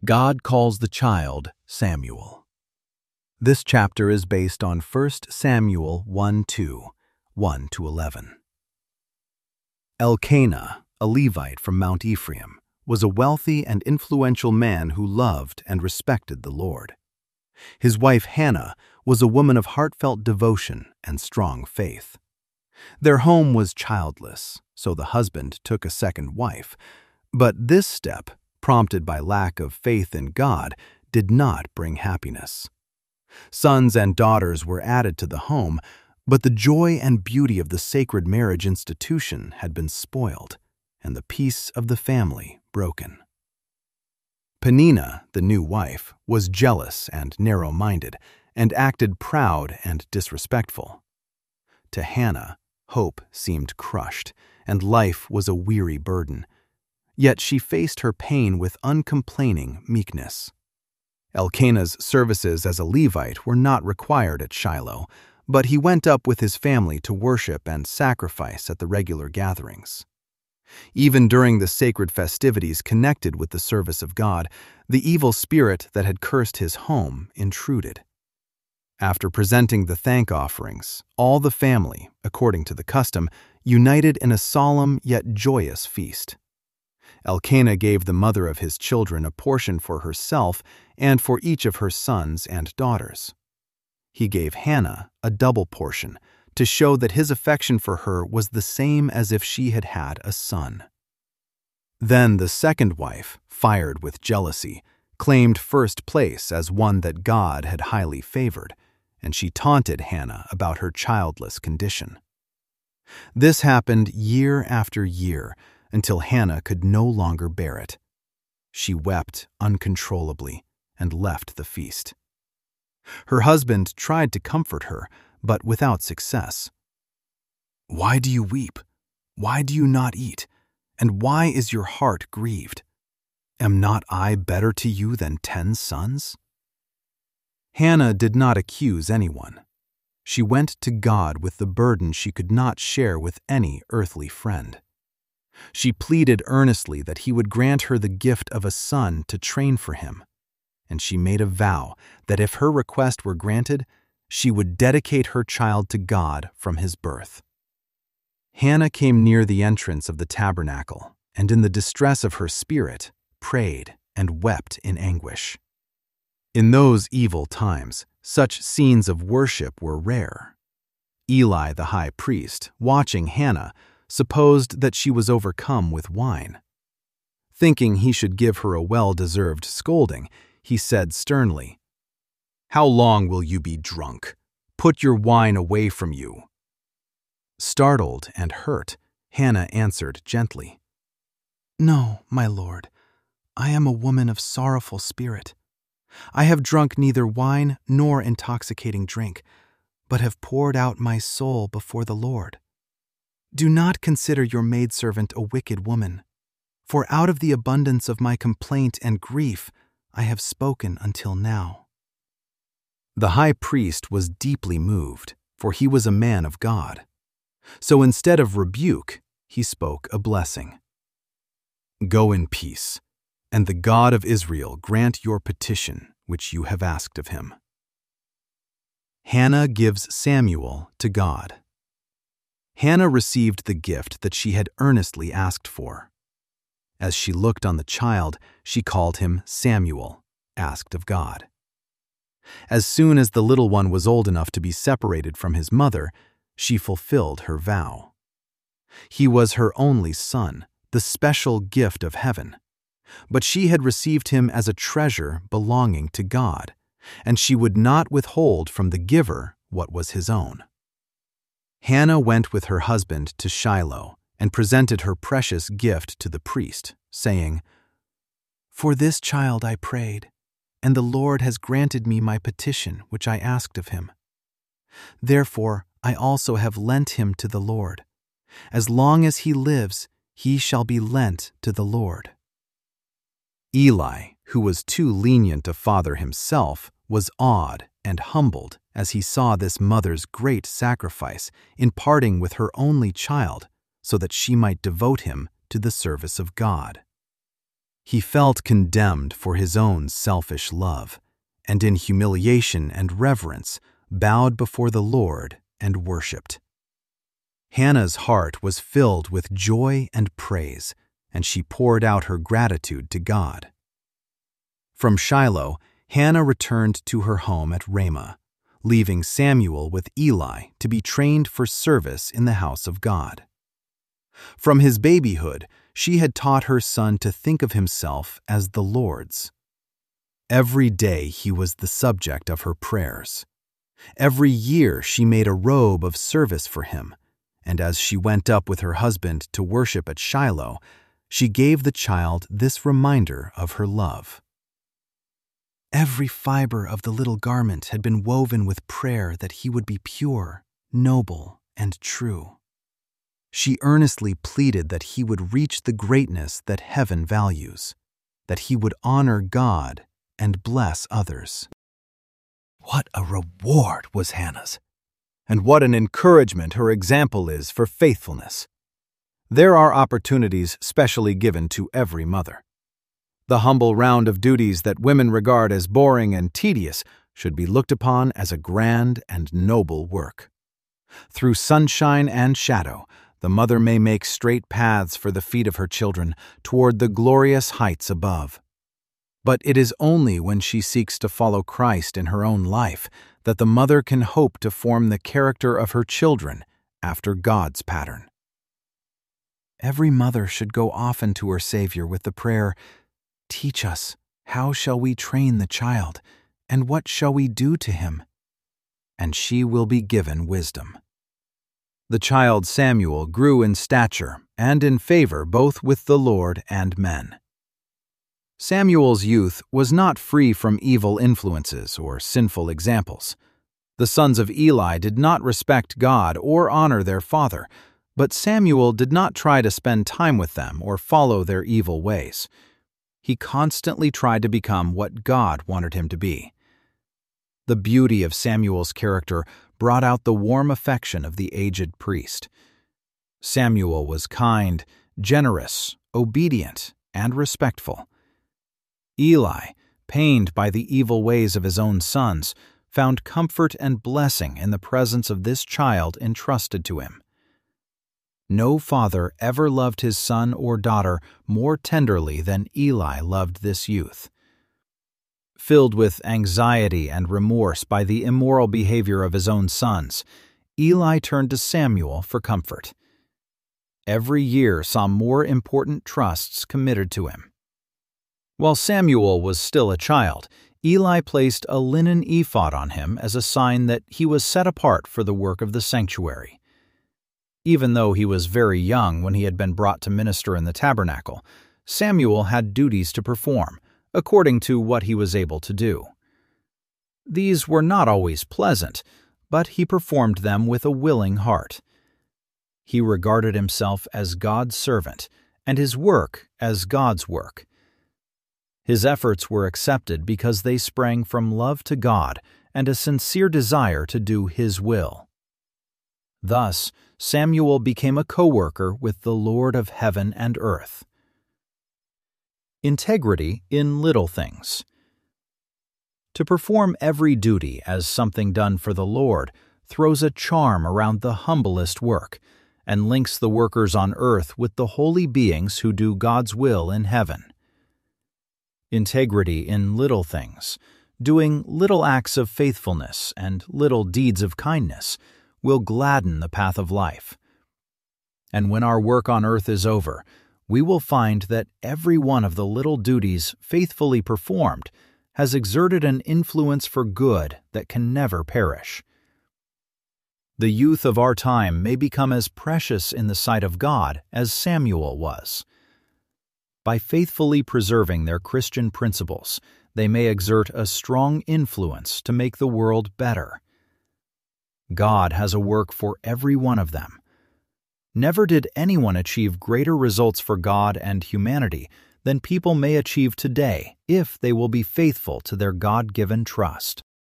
God calls the child Samuel. This chapter is based on 1 Samuel 1:2, 1-11. Elkanah, a Levite from Mount Ephraim, was a wealthy and influential man who loved and respected the Lord. His wife Hannah was a woman of heartfelt devotion and strong faith. Their home was childless, so the husband took a second wife, but this step, prompted by lack of faith in God, did not bring happiness. Sons and daughters were added to the home, but the joy and beauty of the sacred marriage institution had been spoiled, and the peace of the family broken. Peninnah, the new wife, was jealous and narrow-minded, and acted proud and disrespectful. To Hannah, hope seemed crushed, and life was a weary burden. Yet she faced her pain with uncomplaining meekness. Elkanah's services as a Levite were not required at Shiloh, but he went up with his family to worship and sacrifice at the regular gatherings. Even during the sacred festivities connected with the service of God, the evil spirit that had cursed his home intruded. After presenting the thank offerings, all the family, according to the custom, united in a solemn yet joyous feast. Elkanah gave the mother of his children a portion for herself and for each of her sons and daughters. He gave Hannah a double portion to show that his affection for her was the same as if she had had a son. Then the second wife, fired with jealousy, claimed first place as one that God had highly favored, and she taunted Hannah about her childless condition. This happened year after year, until Hannah could no longer bear it. She wept uncontrollably and left the feast. Her husband tried to comfort her, but without success. "Why do you weep? Why do you not eat? And why is your heart grieved? Am not I better to you than 10 sons?" Hannah did not accuse anyone. She went to God with the burden she could not share with any earthly friend. She pleaded earnestly that he would grant her the gift of a son to train for him, and she made a vow that if her request were granted, she would dedicate her child to God from his birth. Hannah came near the entrance of the tabernacle, and in the distress of her spirit, prayed and wept in anguish. In those evil times, such scenes of worship were rare. Eli the high priest, watching Hannah, supposed that she was overcome with wine. Thinking he should give her a well-deserved scolding, he said sternly, "How long will you be drunk? Put your wine away from you." Startled and hurt, Hannah answered gently, "No, my lord, I am a woman of sorrowful spirit. I have drunk neither wine nor intoxicating drink, but have poured out my soul before the Lord. Do not consider your maidservant a wicked woman, for out of the abundance of my complaint and grief I have spoken until now." The high priest was deeply moved, for he was a man of God. So instead of rebuke, he spoke a blessing. "Go in peace, and the God of Israel grant your petition which you have asked of him." Hannah gives Samuel to God. Hannah received the gift that she had earnestly asked for. As she looked on the child, she called him Samuel, asked of God. As soon as the little one was old enough to be separated from his mother, she fulfilled her vow. He was her only son, the special gift of heaven. But she had received him as a treasure belonging to God, and she would not withhold from the giver what was his own. Hannah went with her husband to Shiloh and presented her precious gift to the priest, saying, "For this child I prayed, and the Lord has granted me my petition which I asked of him. Therefore I also have lent him to the Lord. As long as he lives, he shall be lent to the Lord." Eli, who was too lenient a father himself, was awed and humbled as he saw this mother's great sacrifice in parting with her only child so that she might devote him to the service of God. He felt condemned for his own selfish love, and in humiliation and reverence bowed before the Lord and worshipped. Hannah's heart was filled with joy and praise, and she poured out her gratitude to God. From Shiloh, Hannah returned to her home at Ramah, leaving Samuel with Eli to be trained for service in the house of God. From his babyhood, she had taught her son to think of himself as the Lord's. Every day he was the subject of her prayers. Every year she made a robe of service for him, and as she went up with her husband to worship at Shiloh, she gave the child this reminder of her love. Every fiber of the little garment had been woven with prayer that he would be pure, noble, and true. She earnestly pleaded that he would reach the greatness that heaven values, that he would honor God and bless others. What a reward was Hannah's, and what an encouragement her example is for faithfulness. There are opportunities specially given to every mother. The humble round of duties that women regard as boring and tedious should be looked upon as a grand and noble work. Through sunshine and shadow, the mother may make straight paths for the feet of her children toward the glorious heights above. But it is only when she seeks to follow Christ in her own life that the mother can hope to form the character of her children after God's pattern. Every mother should go often to her Savior with the prayer, "Teach us, how shall we train the child, and what shall we do to him?" And she will be given wisdom. The child Samuel grew in stature and in favor both with the Lord and men. Samuel's youth was not free from evil influences or sinful examples. The sons of Eli did not respect God or honor their father, but Samuel did not try to spend time with them or follow their evil ways. He constantly tried to become what God wanted him to be. The beauty of Samuel's character brought out the warm affection of the aged priest. Samuel was kind, generous, obedient, and respectful. Eli, pained by the evil ways of his own sons, found comfort and blessing in the presence of this child entrusted to him. No father ever loved his son or daughter more tenderly than Eli loved this youth. Filled with anxiety and remorse by the immoral behavior of his own sons, Eli turned to Samuel for comfort. Every year saw more important trusts committed to him. While Samuel was still a child, Eli placed a linen ephod on him as a sign that he was set apart for the work of the sanctuary. Even though he was very young when he had been brought to minister in the tabernacle, Samuel had duties to perform, according to what he was able to do. These were not always pleasant, but he performed them with a willing heart. He regarded himself as God's servant, and his work as God's work. His efforts were accepted because they sprang from love to God and a sincere desire to do His will. Thus, Samuel became a co-worker with the Lord of heaven and earth. Integrity in little things. To perform every duty as something done for the Lord throws a charm around the humblest work and links the workers on earth with the holy beings who do God's will in heaven. Integrity in little things, doing little acts of faithfulness and little deeds of kindness, will gladden the path of life. And when our work on earth is over, we will find that every one of the little duties faithfully performed has exerted an influence for good that can never perish. The youth of our time may become as precious in the sight of God as Samuel was. By faithfully preserving their Christian principles, they may exert a strong influence to make the world better. God has a work for every one of them. Never did anyone achieve greater results for God and humanity than people may achieve today if they will be faithful to their God-given trust.